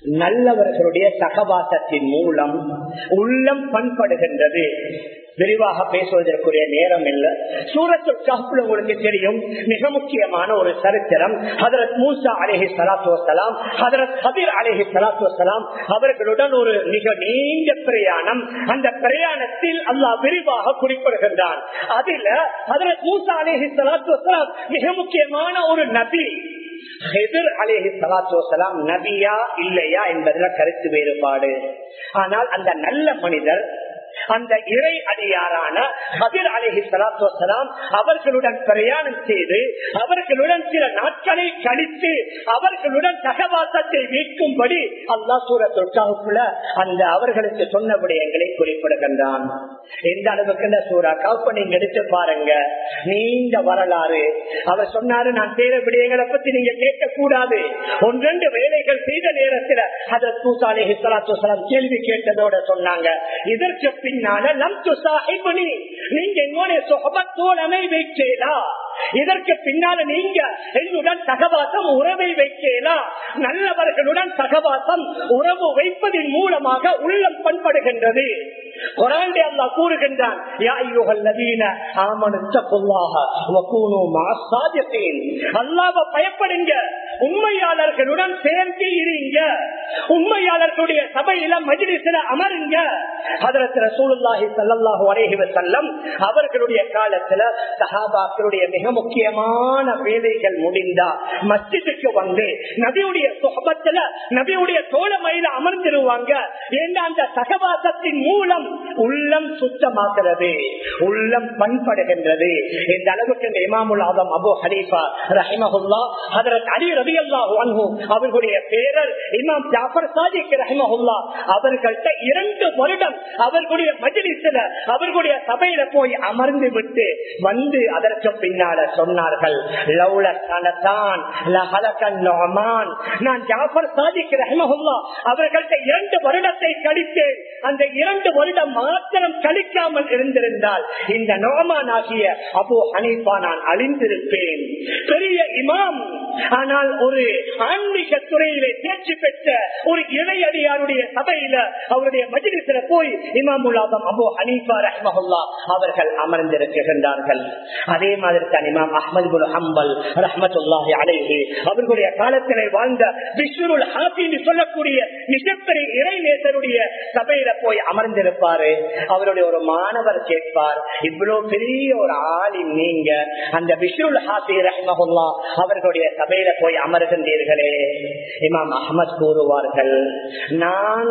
நல்லவர்களுடைய சகவாசத்தின் மூலம் உள்ளம் பண்படுகின்றது. விரிவாக பேசுவதற்குரிய நேரம் இல்லை. சூரத்துல் கஹ்ஃப்ல உங்களுக்கு தெரியும், மிக முக்கியமான ஒரு சரித்திரம். ஹதரத் மூசா அலைஹி ஸலாத்து வஸலாம், ஹதரத் ஹதிர் அலைஹி ஸலாத்து வஸலாம் அவர்களுடன் ஒரு மிக நீண்ட பிரயாணம். அந்த பிரயாணத்தில் அல்லாஹ் விரிவாக குறிப்பிடுகின்றான். அதில் ஹதரத் மூசா அலைஹி ஸலாத்து வஸலாம் மிக முக்கியமான ஒரு நபி. ஹிதர் அலைஹி ஸலாத்து வஸலாம் நபியா இல்லையா என்பதில் கருத்து வேறுபாடு. ஆனால் அந்த நல்ல மனிதர், அந்த இறை அடியாரான ஹிதர் அலைஹி ஸலாத்து வஸலாம் அவர்களுடன் பிரயாணம் செய்து அவர்களுடன் சில நாட்களை கழித்து அவர்களுடன் சகவாசத்தை மீட்கும்படி அல்லாஹ் சூரத்துல் கஹ்ஃப்ல அந்த அவர்களுக்கு சொன்ன விடயங்களை குறிப்பிடுகின்றான். எந்த அளவுக்கு இந்த சூரா கஹ்ஃப் நீங்க எடுத்து பாருங்க, நீண்ட வரலாறு. அவர் சொன்னாரு, நான் செய்த விடயங்களை பத்தி நீங்க கேட்க கூடாது. ஒன்றெண்டு வேலைகள் செய்த நேரத்தில் ஹதரத் மூசா அலைஹி ஸலாத்து வஸலாம் கேள்வி கேட்டதோட சொன்னாங்க, இதற்கு பின்னால லம் துஸாஹிபுனி, நீங்க என்னோட சுஹபத் தோழமை வைக்கலா, இதற்கு பின்னால நீங்க என்னுடன் சகவாசம் உறவை வைக்கலாம். நல்லவர்களுடன் சகவாசம் உறவு வைப்பதன் மூலமாக உள்ளம் பண்படுகின்றது. குர்ஆனிலே அல்லாஹ் கூறுகின்றான், யா அய்யுஹல்லதீன ஆமனு தக்குல்லாஹ வகூனு மஅஸ் ஸாதிகீன், அல்லாஹ்வை பயப்படுங்க, உண்மையாளர்களுடன் சேர்ந்து இருங்க, உண்மையாளர்களுடைய சபையில மஜ்லிஸில அமருங்க. ஹஜ்ரத் ரசூலுல்லாஹி ஸல்லல்லாஹு அலைஹி வஸல்லம் அவர்களுடைய காலத்துல சஹாபாக்களுடைய மிக முக்கியமான வேலைகள் முடிந்தா மஸ்ஜிதுக்கு வந்து நபியுடைய சுஹபத்துல நபியுடைய தோழமையில அமர்ந்திருவாங்க. ஏன்னா அந்த சகவாசத்தின் மூலம் உள்ளம் சுத்தமாகிறது, உள்ளம் பண்படுகின்றது. இந்த அளவுக்கு இந்த இமாமுல் ஆதம் அபூ ஹனீஃபா ரஹிமஹுல்லாஹ், ஹஜ்ரத் அலி ரலியல்லாஹு அன்ஹு அவர்களுடைய பேரர் இமாம் ஜாஃபர் சாதிக் ரஹிமஹுல்லாஹ் அவர்கள்ட்ட 2 வருடம் அவர்களுடைய மஜ்லிஸ்ல அவர்களுடைய சபையில போய் அமர்ந்து விட்டு வந்து அதற்கு பின்னால சொன்னார்கள், லௌல சனதான் லஹலகன் நுஅமான், நான் ஜாஃபர் சாதிக் ரஹிமஹுல்லாஹ் அவர்கள்ட்ட 2 வருடத்தை கழித்தேன். அந்த 2 வருடம் மாத்திரம் கழிக்காமல் இருந்திருந்தால் இந்த நுஅமான் ஆகிய அபூ ஹனீஃபா நான் அழிந்திருப்பேன். பெரிய இமாம், ஆனால் ஒரு ஆன்மீக துறையிலே தேர்ச்சி பெற்ற ஒரு இறையடியாருடைய சபையில அவருடைய மஜ்லிஸ்ல போய் இமாமுல் ஆதம் அபூ ஹனீஃபா ரஹ்மஹுல்லாஹ் அவர்கள் அமர்ந்திருக்கின்றார்கள். அதே மாதிரி தான் இமாம் அஹ்மத் இப்னு ஹம்பல் ரஹ்மத்துல்லாஹி அலைஹி அவர்களுடைய காலத்திலே வாழ்ந்த பிஷ்ருல் ஹாஃபி என்று சொல்லக்கூடிய மிகப்பெரிய இறைநேசருடைய சபையில போய் அமர்ந்திருப்பாரு. அவருடைய ஒரு மாணவர் கேட்பார், இவ்வளவு பெரிய ஒரு ஆளின் நீங்க அந்த பிஷ்ருல் ஹாஃபி ரஹ்மஹுல்லாஹ் அவர்களுடைய சபையில போய் அமர்கின்றீர்களே? இமாம் அஹ்மத் கூறுவார்கள், நான்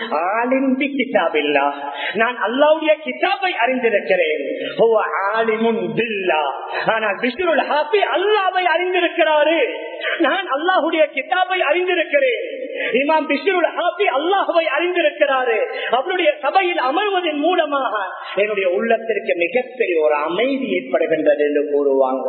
ஆலிம் பி கிதாபில்லாஹ், நான் அல்லாஹ்வுடைய கிதாபை அறிந்திருக்கிறேன். ஹுவ ஆலிமுன் பில்லாஹ், ஆனால் பிஷ்ருல் ஹாஃபி அல்லாஹ்வை அறிந்திருக்கிறாரு. நான் அல்லாஹ்வுடைய கிதாபை அறிந்திருக்கிறேன். இமாம் பிஷ்ருல் ஹாஃபி அல்லாஹ்வை அறிந்திருக்கிறாரு. அவருடைய சபையில் அமர்வதன் மூலமாக என்னுடைய உள்ளத்திற்கு மிகப்பெரிய ஒரு அமைதி ஏற்படுகின்றது என்று கூறுவாங்க.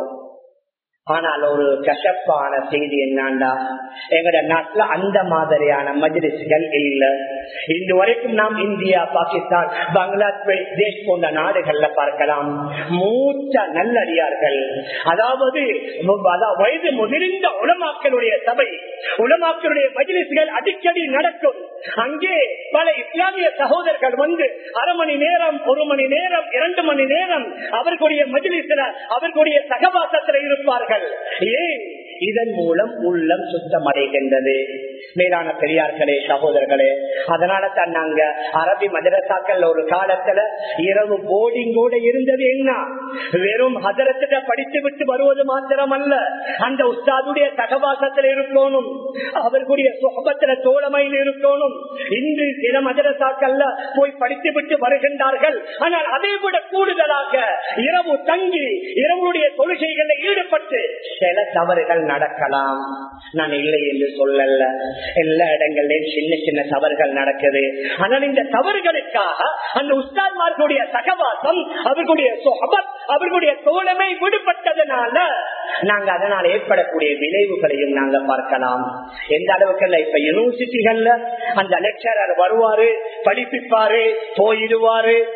ஆனால் ஒரு கசப்பான செய்தி என்னண்டா, எங்கட நாட்டுல அந்த மாதிரியான மஜ்லிஸ்கள் இல்ல. இன்று வரைக்கும் நாம் இந்தியா, பாகிஸ்தான், பங்களாதேஷ் போன்ற நாடுகள்ல பார்க்கலாம், மூச்ச நல்லடியார்கள், அதாவது வயது முதிர்ந்த உலமாக்களுடைய சபை, உலமாக்களுடைய மஜ்லிஸ்கள் அடிக்கடி நடக்கும். அங்கே பல இஸ்லாமிய சகோதரர்கள் வந்து அரை மணி நேரம், 1 மணி நேரம், 2 மணி நேரம் அவர்களுடைய மஜ்லிஸ்ல அவர்களுடைய சகவாசத்தில் இருப்பார்கள். ஏன்? இதன் மூலம் உள்ளம் சுத்தமடைகின்றது. மேலான பெரியார்களே, சகோதரர்களே, அதனால தான் நாங்க அரபி மதரசாக்கள் ஒரு காலத்துல இரவு போர்டிங்கோட இருந்தது. என்ன, வெறும் ஹதரத்திட்ட படித்து விட்டு வருவது மாத்திரம் அல்ல, அந்த உஸ்தாதுடைய சகவாசத்தில் இருக்கணும், அவர்களுடைய சுஹபத்துல தோழமையில் இருக்கணும். இன்று சில மதரசாக்கள்ல போய் படித்து விட்டு வருகின்றார்கள். ஆனால் அதை விட கூடுதலாக இரவு தங்கி இரவுடைய தொழுகைகளில் ஈடுபட்டு சில தவறுகள் நடக்கலாம். நான் இல்லை என்று சொல்லல, எல்லா இடங்களிலும் சின்ன சின்ன தவறுகள் நடக்குது. ஆனால் இந்த தவறுகளுக்காக அந்த உஸ்தாத்மார்களுடைய சகவாசம், அவர்களுடைய சுஹபத், அவர்களுடைய தோழமை விடுபட்டதனால நாங்க அதனால் ஏற்படக்கூடிய விளைவுகளையும் நாங்க பார்க்கலாம். எந்த அளவுக்கு இல்ல, இப்ப யூனிவர்சிட்டிகள்ல அந்த லெக்சரர் வருவாரு, படிப்பிப்பாரு, போயிடுவாரு.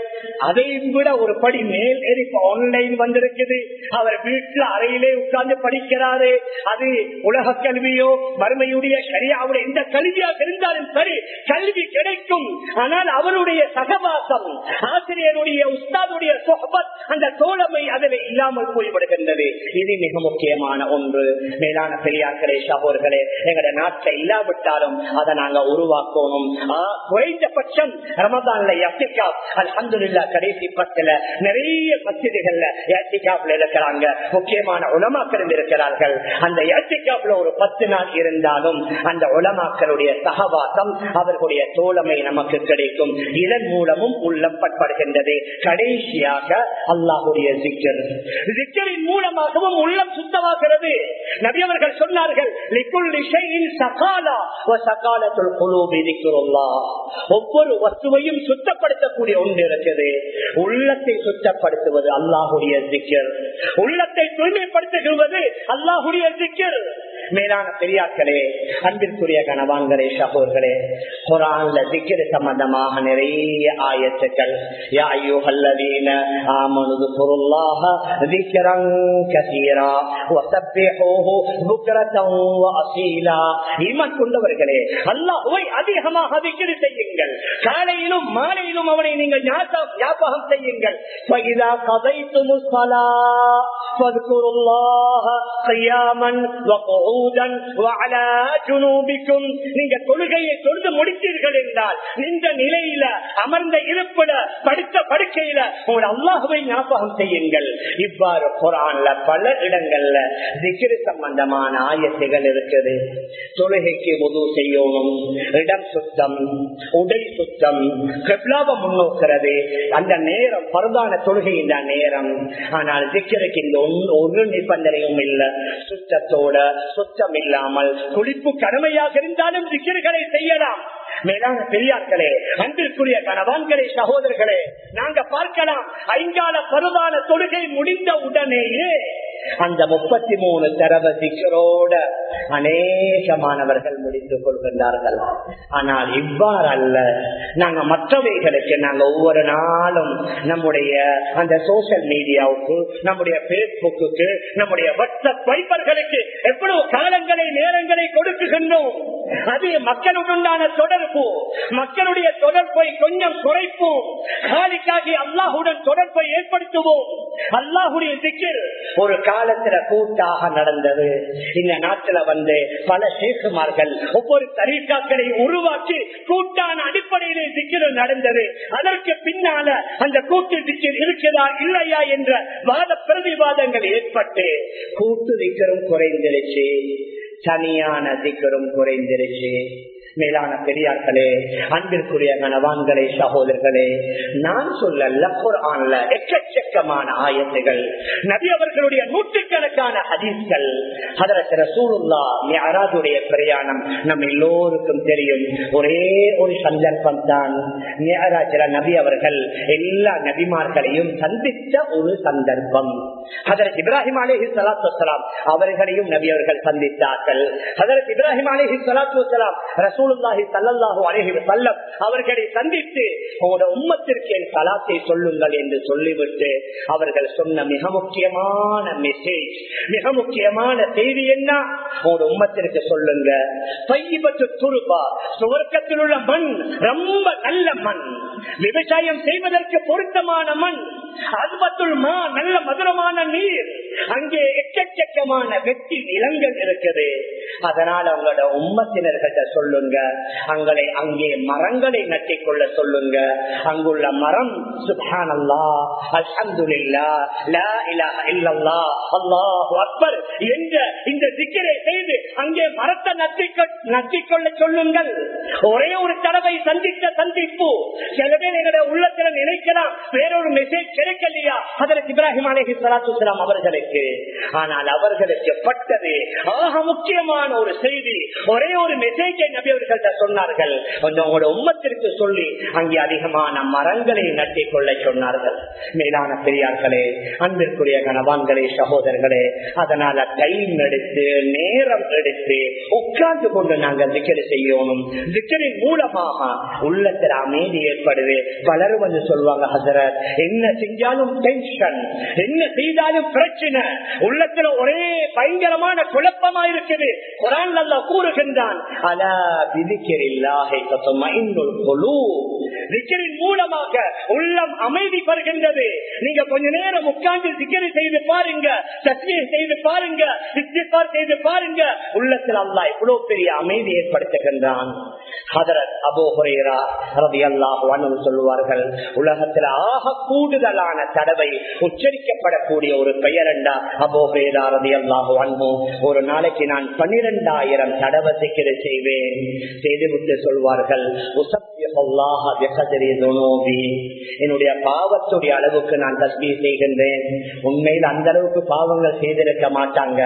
அதை விட ஒரு படி மேல் ஏறி ஆன்லைன் வந்திருக்குது. அவர் வீட்டுல அறையிலே உட்கார்ந்து படிக்கிறாரு. அது உலக கல்வியோ மறுமையுடைய ஷரியாவுடைய எந்த கல்வியாக இருந்தாலும் சரி, கல்வி கிடைக்கும். ஆனால் அவருடைய சகவாசம், ஆசிரியருடைய உஸ்தாதுடைய சொஹபத், அந்த தோழமை அதில் இல்லாமல் போய்விடுகின்றது. இது மிக முக்கியமான ஒன்று. மேலான பெரியார்களே, சகோதரர்களே, எங்களுடைய நாட்டில் இல்லாவிட்டாலும் அதை நாங்க உருவாக்கணும். குறைந்தபட்சம் ரமதான்ல இஅ்திகாஃப், அல்ஹம்துலில்லாஹ் கடைசி 10ல நிறைய மஸ்ஜிதுகள்ல இஅ்திகாஃப்ல இருக்கிறாங்க. முக்கியமான உலமாக்கள் இருக்கிறார்கள். அந்த இஅ்திகாஃப்ல ஒரு 10 நாள் இருந்தாலும் அந்த உலமாக்களுடைய சகவாசம், அவர்களுடைய தோழமை நமக்கு கிடைக்கும். இதன் மூலமும் உள்ளம் பட்படுகின்றது. கடைசியாக அல்லாஹ்வுடைய ஜிக்ர், ஜிக்ரின் மூலமாகவும் உள்ளம் சுத்தமாகிறது. நபி அவர்கள் சொன்னார்கள், லிகுல்லி ஷைஇன் ஸகாலா வ ஸகாலத்துல் குலூபி ஸிக்ருல்லாஹ். ஒவ்வொரு வஸ்துவையும் சுத்தப்படுத்தக்கூடிய ஒன்று இருக்குது. உள்ளத்தை சுத்தப்படுத்துவது அல்லாஹ்வுடைய ஜிக்ர், உள்ளத்தை தூய்மைப்படுத்துவது அல்லாஹ்வுடைய ஜிக்ர். மேலான பெரியார்களே, அன்பிற்குரிய கணவான்களே, சகோதரர்களே, குர்ஆன்ல ஜிக்ர் சம்பந்தமாக நிறைய ஆயத்துக்கள். யா அய்யுஹல்லதீன ஆமனு ذ்குருல்லாஹ ذிக்ரன் கஸீரா வஸப்பிஹூஹு புக்ரத்தன் வஅஸீலா. ஈமான் கொண்டவர்களே, அல்லாஹ்வை அதிகமாக திக்ர் செய்யுங்கள். காலையிலும் மாலையிலும் அவனை நீங்கள் ஞாபகம் செய்யுங்கள். ஃபஇதா கதைதுமுஸ் ஸலாத் ஃபذ்குருல்லாஹ கியாமன் வ நீங்க தொழுகையை தொழுது முடித்தீர்கள் என்றால், இந்த நிலையில அமர்ந்த இருப்பிட படுத்த படுக்கையில உங்கள் அல்லாஹ்வை ஞாபகம் செய்யுங்கள். இவ்வாறு குர்ஆன்ல பல இடங்கள்ல திக்ர் சம்பந்தமான ஆயத்துகள் இருக்குது. தொழுகைக்கு வுது செய்யணும், இடம் சுத்தம், உடை சுத்தம், கிப்லாவை முன்னோக்கிறது, அந்த நேரம் பரதான தொழுகை இந்த நேரம். ஆனால் திக்ருக்கு இந்த ஒரு நிபந்தனையும் இல்லை. சுத்தத்தோட சுத்தம் இல்லாமல் குளிப்பு கடமையாக இருந்தாலும் திக்ர்களை செய்யலாம். மேலான பெரியார்களே, அன்பிற்குரிய கணவான்களே, சகோதரர்களே, நாங்க பார்க்கலாம், ஐங்கால பருவான தொழுகை முடிந்த உடனேயே அந்த 33 தடவை திக்ரோட அநேகமானவர்கள் முடித்துக் கொள்கின்றார்கள். ஆனால் இவ்வாறு அல்ல. நாங்க மற்றவைகளுக்கு நாங்க ஒவ்வொரு நாளும் நம்முடைய அந்த சோசியல் மீடியாவுக்கு, நம்முடைய பேஸ்புக்கு, நம்முடைய வாட்ஸ்அப் வைபர்களுக்கு எவ்வளவு காலங்களை நேரங்களை கொடுக்குகின்றோம். அது மக்களுடனான தொடர்பு, மக்களுடைய தொடர்பை கொஞ்சம் குறைப்போம். காலிக்காகி அல்லாஹுடன் தொடர்பை ஏற்படுத்துவோம். அல்லாஹுடைய திக்ர் ஒரு காலத்துல கூட்டாக நடந்தது. இந்த நாட்டில் வந்து பல ஷேக்குமார்கள் ஒவ்வொரு தரீக்காக்களை உருவாக்கி கூட்டான அடிப்படையிலே திக்ர் நடந்தது. அதற்கு பின்னால அந்த கூட்டு திக்ர் இருக்கிறதா இல்லையா என்ற வாத பிரதிவாதங்கள் ஏற்பட்டு கூட்டு திக்ரும் குறைந்திருச்சு, தனியான திக்ரும் குறைந்திருச்சு. மேலான பெரியார்களே, அன்பிற்குரிய கணவான்களே, சகோதரர்களே, நான் சொல்லல, குர்ஆன்ல எக்கச்சக்கமான ஆயத்துகள், நபி அவர்களுடைய நூற்றுக்கணக்கான ஹதீஸ்கள். ஹஜ்ரத் ரசூலுல்லாஹ் மிஅராஜுடைய பிரயாணம் நம் எல்லோருக்கும் தெரியும். ஒரே ஒரு சந்தர்ப்பம் தான் மிஅராஜ்ல நபி அவர்கள் எல்லா நபிமார்களையும் சந்தித்த ஒரு சந்தர்ப்பம். ஹஜ்ரத் இப்ராஹிம் அலைஹிஸ்ஸலாத்து வஸ்ஸலாம் அவர்களையும் நபி அவர்கள் சந்தித்தார்கள். ஹஜ்ரத் இப்ராஹிம் அலைஹிஸ்ஸலாத்து வஸ்ஸலாம் ரசூலுல்லாஹி ஸல்லல்லாஹு அலைஹி வஸல்லம் அவர்களை சந்தித்து உங்களுடைய உம்மத்திற்கு என் ஸலாத்தை சொல்லுங்கள் என்று சொல்லிவிட்டு அவர்கள் சொன்ன மிக முக்கியமான மெசேஜ், மிக முக்கியமான செய்தி என்ன? உங்களுடைய உம்மத்திற்கு சொல்லுங்க, தையிபத்து துர்பா, சுவர்க்கத்தில் உள்ள மண் ரொம்ப நல்ல மண், விவசாயம் செய்வதற்கு பொருத்தமான மண், அஸ்பத்துல் மா, நல்ல மதுரமான நீர், அங்கே எக்கச்சக்கமான வெட்டி நிலங்கள் இருக்குது. அதனால அவங்களோட உம்மத்தினர்கிட்ட சொல்லுங்க, அங்கே மரங்களை நட்டிக்கொள்ள சொல்லுங்க. அங்குள்ள மரம் சுப்ஹானல்லாஹ், அல்ஹம்துலில்லாஹ், லா இலாஹ இல்லல்லாஹ், அல்லாஹு அக்பர் என்ற இந்த திக்ரை செய்து அங்கே மரத்தை நட்டிக்கொள்ள சொல்லுங்கள். ஒரே ஒரு தடவை சந்தித்த சந்திப்பு. சில பேர் எங்களுடைய உள்ளத்தில் நினைக்கலாம் வேறொரு மெசேஜ் கிடைக்கலையா ஹஜ்ரத் இப்ராஹிம் அலைஹிஸ்ஸலாத்து வஸ்ஸலாம் அவர்களுக்கு. ஆனால் அவர்களுக்கு பட்டது ஆக முக்கியமான ஒரு செய்தி, ஒரே ஒரு மெசேஜை நபி அவர்கள் சொன்னார்கள். உங்களோட உம்மத்திற்கு சொல்லி அங்கே அதிகமான மரங்களை நட்டிக் கொள்ள சொன்னார்கள். மேலான பெரியார்களே, அன்பிற்குரிய கணவான்களே, சகோதரர்களே, அதனால டைம் எடுத்து நேரம் எடுத்து உட்கார்ந்து கொண்டு நாங்கள் திக்ர் செய்யணும். திக்ரின் மூலமாக உள்ளத்தில் அமைதி ஏற்படுது. பலர் வந்து சொல்வாங்க, ஹஸரத் என்ன செஞ்சாலும் டென்ஷன், என்ன செய்தாலும் பிரச்சனை, உள்ளத்துல ஒரே பயங்கரமான குழப்பமா இருக்குது. குர்ஆன்ல அல்லாஹ் கூறுகின்றான், அலா பிதிக்ரில்லாஹி தத்மஇன்னுல் குலூப். திக்ரின் மூலமாக உள்ளம் அமைதி பெறுகின்றது. நீங்க கொஞ்ச நேரம் உட்கார்ந்து திக்ர் செய்து பாருங்க, தஸ்பீஹ் செய்து பாருங்க, இஸ்திக்பார் செய்து பாருங்க, உள்ளத்தில் அல்லாஹ் எவ்வளவு பெரிய அமைதி ஏற்படுத்துகின்றான். ஹதரத் அபூ ஹுரைரா ரலியல்லாஹு அன்ஹு சொல்லுவார்கள், உலகத்தில் ஆக கூடுதலான தடவை உச்சரிக்கப்படக்கூடிய ஒரு பெயர் என்றா அபூ ஹுரைரா ரலியல்லாஹு அன்ஹு, ஒரு நாளைக்கு நான் 12,000 தடவை திக்ர் செய்வேன். செய்துவிட்டு சொல்வார்கள், உஸப்பிஹுல்லாஹ பிகத்ரி துனூபி. என்னுடைய பாவத்துடைய அளவுக்கு நான் தஸ்பீஹ் செய்கின்றேன். உண்மையில் அந்த அளவுக்கு பாவங்கள் செய்திருக்க மாட்டாங்க.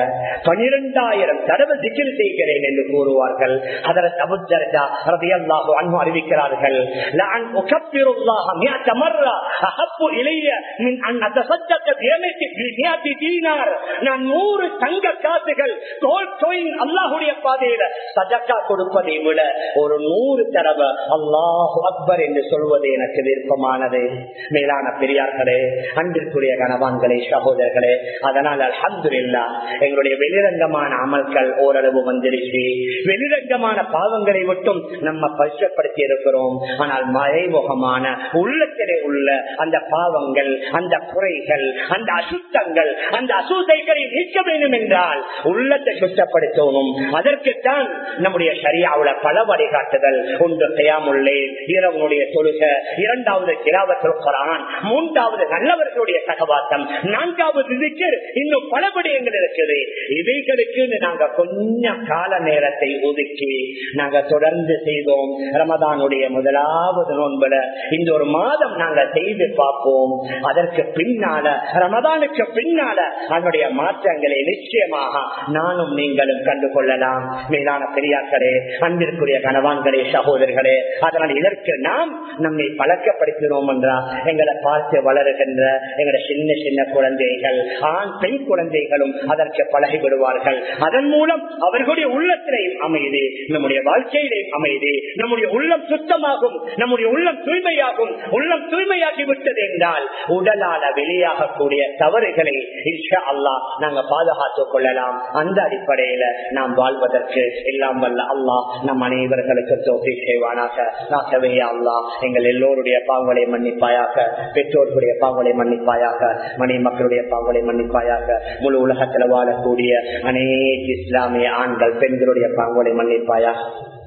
12,000 தடவை திக்ர் செய்கிறேன் என்று கூறுவார்கள். ஹதரத் அபூ தர்தா ரலியல்லாஹு அன்ஹு அறிவிக்கிறார்கள், லஅன் உகப்பிருல்லாஹ 100 மர்ரா அஹப்பு இலைய மின் அன் அத்தஸத்தக பியமிதி தீனார். நான் 100 தங்க காசுகள் கோல்ட் காயின் அல்லாஹ்வுடைய பாதையில சதகா கொடுப்பதை விட ஒரு 100 தடவை அல்லாஹு அக்பர் என்று சொல்வது எனக்கு விருப்பமானது. மேலான பெரியார்களே, அன்பிற்குரிய கணவான்களே, சகோதரர்களே, அதனால் அல்ஹம்துலில்லாஹ் எங்களுடைய வெளிரங்கமான அமல்கள் ஓரளவு வந்துருச்சு. வெளிரங்கமான பாவங்களை மட்டும் நம்ம பரிசுப்படுத்தி இருக்கிறோம். ஆனால் மறைமுகமான உள்ளத்திலே உள்ள அந்த பாவங்கள், அந்த குறைகள், அந்த அசுத்தங்கள், அந்த அசுத்தைகளை நீக்க வேண்டும் என்றால் உள்ளத்தை சுத்தப்படுத்தணும். அதற்குத்தான் நம்முடைய ஷரியாவுல பல வழிகாட்டுதல். ஒன்று கியாமுல் லைல், இரவுடைய தொழுகை, இரண்டாவது திலாவத்துல் குர்ஆன், மூன்றாவது நல்லவர்களுடைய சகவாசம், நான்காவது திக்ர், இன்னும் பல விடயங்கள் இருக்குது. இவைகளுக்கு நாங்க கொஞ்சம் கால நேரத்தை ஒதுக்கி நாங்க தொடர்ந்து செய்தோம். ரமதானுடைய முதலாவது நோன்புல இந்த ஒரு மாதம் நாங்க செய்து பார்ப்போம். அதற்கு பின்னால, ரமதானுக்கு பின்னால அதனுடைய மாற்றங்களை நிச்சயமாக நானும் நீங்களும் கண்டு கொள்ளலாம். மேலான பெரியார்களே, அன்பிற்குரிய கணவான்களே, சகோதரர்களே, அதனால் இதற்கு நாம் நம்மை பழக்கப்படுத்தினோம் என்றால் எங்களை பார்த்து வளருகின்ற எங்களுடைய சின்ன சின்ன குழந்தைகள், ஆண் பெண் குழந்தைகளும் அதற்கு பழகி விடுவார்கள். அதன் மூலம் அவர்களுடைய உள்ளத்திலேயும் அமைதி, நம்முடைய வாழ்க்கையிலேயும் அமைதி, நம்முடைய உள்ளம் சுத்தமாகும், நம்முடைய உள்ளம் தூய்மையாகும். உள்ளம் தூய்மையாகி விட்டது என்றால் உடலால வெளியாகக்கூடிய தவறுகளை இன்ஷா அல்லாஹ் நாங்க பாதுகாத்துக் கொள்ளலாம். அந்த அடிப்படையில நாம் வாழ்வதற்கு எல்லாம் வல்ல அல்லாஹ் நம் அனைவர்களுக்கு தௌஃபீக் செய்வானாக. அல்லாஹ் எங்கள் எல்லோருடைய பாவங்களை மன்னிப்பாயாக, பெற்றோர்களுடைய பாவங்களை மன்னிப்பாயாக, மனைவி மக்களுடைய பாவங்களை மன்னிப்பாயாக, முழு உலகத்தில் வாழக்கூடிய அனைத்து இஸ்லாமிய ஆண்கள் பெண்களுடைய பாவங்களை மன்னிப்பாயாக.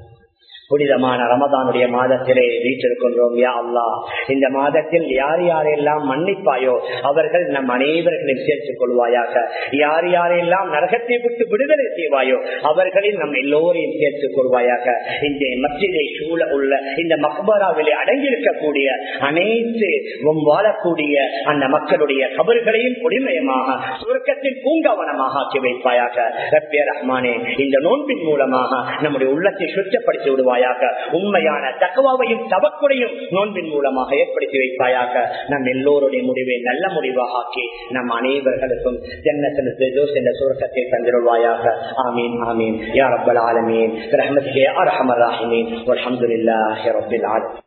புனிதமான ரமதானுடைய மாதத்திலே வீட்டிருக்கின்றோம். யா அல்லாஹ், இந்த மாதத்தில் யார் யாரெல்லாம் மன்னிப்பாயோ அவர்கள் நம் அனைவர்களையும் சேர்த்துக் கொள்வாயாக. யார் யாரெல்லாம் நரகத்தை விட்டு விடுதலை செய்வாயோ அவர்களில் நம் எல்லோரையும் சேர்த்துக் கொள்வாயாக. இந்த மஸ்ஜிதை சூழ உள்ள இந்த மக்பராவிலே அடங்கியிருக்கக்கூடிய அனைத்து வாழக்கூடிய அந்த மக்களுடைய கபர்களையும் ஒளிமயமாக சுவர்க்கத்தின் பூங்காவனமாக ஆக்கி வைப்பாயாக. ரப்பிய ரஹ்மானே, இந்த நோன்பின் மூலமாக நம்முடைய உள்ளத்தை சுத்தப்படுத்தி விடுவாயாக. உண்மையான தக்வாவையும் தவக்குடையும் நோன்பின் மூலமாக ஏற்படுத்தி வைப்பாயாக. நம் எல்லோருடைய முடிவை நல்ல முடிவாக ஆக்கி நம் அனைவர்களுக்கும் ஜன்னத்துல் ஃபிர்தௌஸ் என்ற சுவர்க்கத்தை தந்திருவாயாக. ஆமீன் ஆமீன் யா ரப்பல் ஆலமீன். பிரஹ்மத்திகே அர்ஹமர் ராஹிமீன். வல்ஹம்துலில்லாஹி ரப்பில் ஆலமீன்.